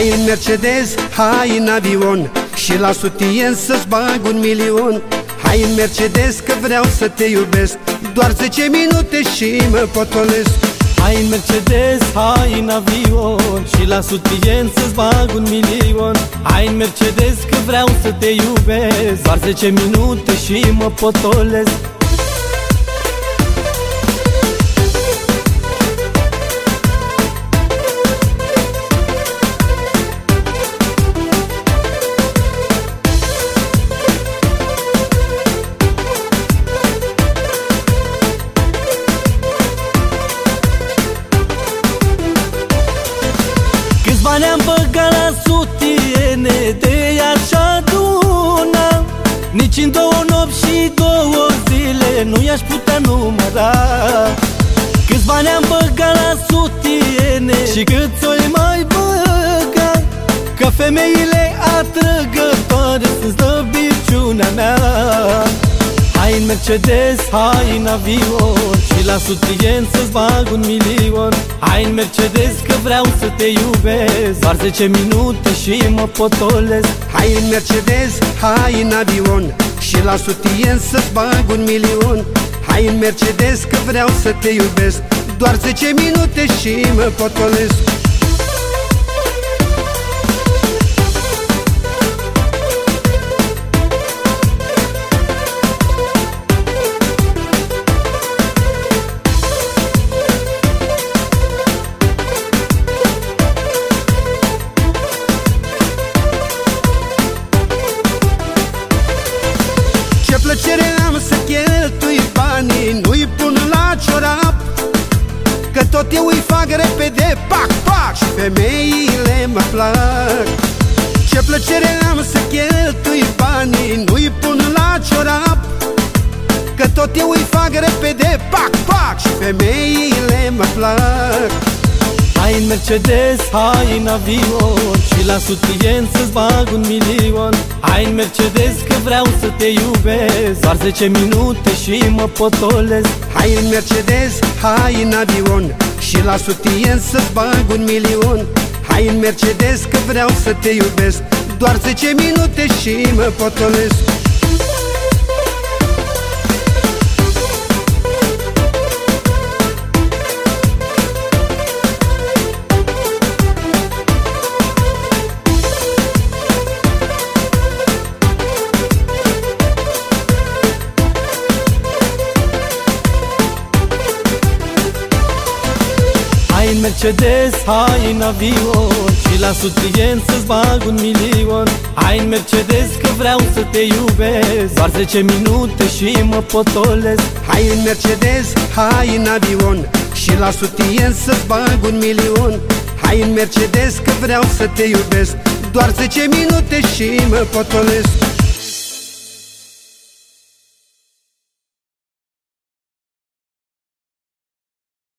Hai în Mercedes, hai în avion și la sutien să-ți bag 1.000.000. Hai în Mercedes că vreau să te iubesc, doar 10 minute și mă potolesc. Hai în Mercedes, hai în avion și la sutien să-ți bag 1.000.000. Hai în Mercedes că vreau să te iubesc, doar 10 minute și mă potolesc. Ne-am băgat la sutiene, de așa aduna, nici în 2 nopți și 2 zile nu i-aș putea număra. Câți bani am băgat la sutiene și câți o-i mai băga, că femeile atrăgătoare sunt slăbiciunea mea. Hai în Mercedes, hai în avion și la sutien să-ți bag 1.000.000. Hai în Mercedes că vreau să te iubesc, doar 10 minute și mă potolesc. Hai în Mercedes, hai în avion și la sutien să-ți bag 1.000.000. Hai în Mercedes că vreau să te iubesc, doar 10 minute și mă potolesc. Ce plăcere am să cheltui banii, nu-i pun la ciorap, că tot eu îi fac repede, pac, pac, și femeile mă plac. Ce plăcere am să cheltui banii, nu-i pun la ciorap, că tot eu îi fac repede, pac, pac, și femeile mă plac. Hai în Mercedes, hai în avion și la sutien să-ți bag 1.000.000. Hai în Mercedes că vreau să te iubesc, doar 10 minute și mă potolesc. Hai în Mercedes, hai în avion și la sutien să-ți bag 1.000.000. Hai în Mercedes că vreau să te iubesc, doar 10 minute și mă potolesc. Hai în Mercedes, hai în avion și la sutien să-ți bag 1.000.000. Hai în Mercedes că vreau să te iubesc, doar 10 minute și mă potolesc. Hai în Mercedes, hai în avion și la sutien să-ți bag 1.000.000. Hai în Mercedes că vreau să te iubesc, doar 10 minute și mă potolesc.